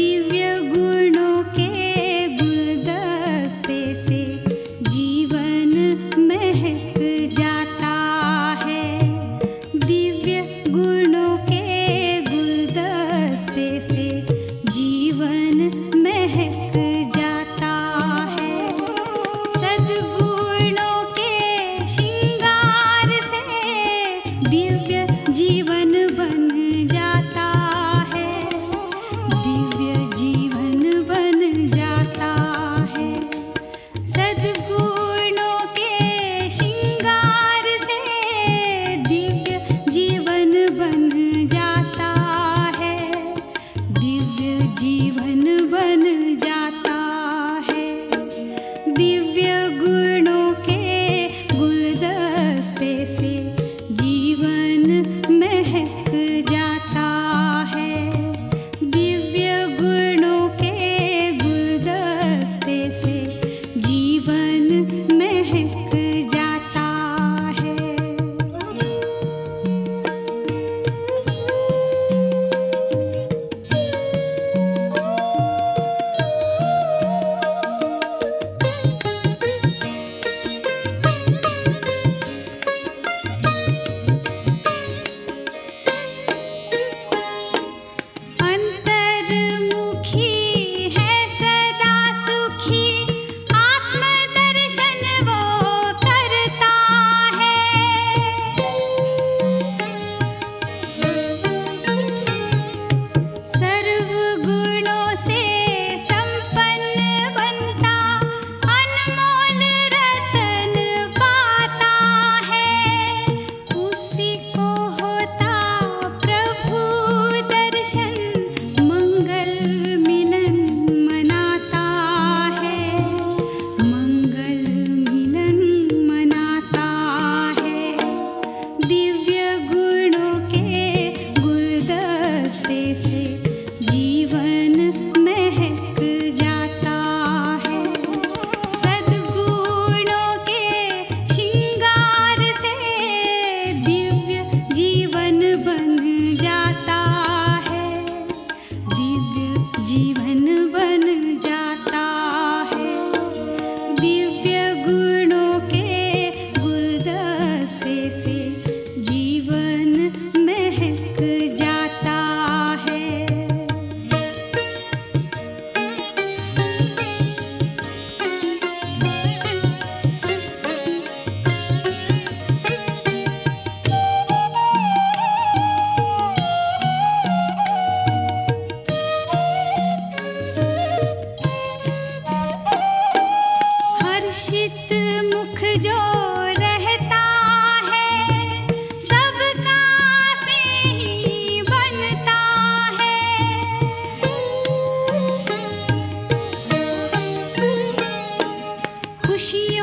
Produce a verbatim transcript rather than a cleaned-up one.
दिव्य गुणों के गुलदस्ते से जीवन महक जाता है। दिव्य गुणों के गुलदस्ते से जीवन महक जाता है। सद्गुणों के श्रृंगार से दिव्य जीवन बन जाता है। दिव्य जीवन बन जाता है। सद्गुणों के श्रृंगार से दिव्य जीवन बन जाता है। दिव्य जीवन बन जाता है। दिव्य गुणों के गुलदस्ते से जीवन महक जाता है। दिव्य गुणों के गुलदस्ते से जीवन महक जाता है। अंतर्मुखी है सदा सुखी, आत्मदर्शन वो करता है। सर्व गुणों से संपन्न बनता, अनमोल रतन पाता है। उसी को होता प्रभु दर्शन, मंगल मिलन मनाता है। मंगल मिलन मनाता है। दिव्य गुणों के गुलदस्ते से जीवन महक जाता है। सद्गुणों के श्रृंगार से दिव्य जीवन बन जाता है। दिव्य जीवन बन जाता है। दिव्य गुणों के गुलदस्ते से जीवन महक जाता है। हर्षित मुख जो रहता है, सबका स्नेही बनता है। खुशियों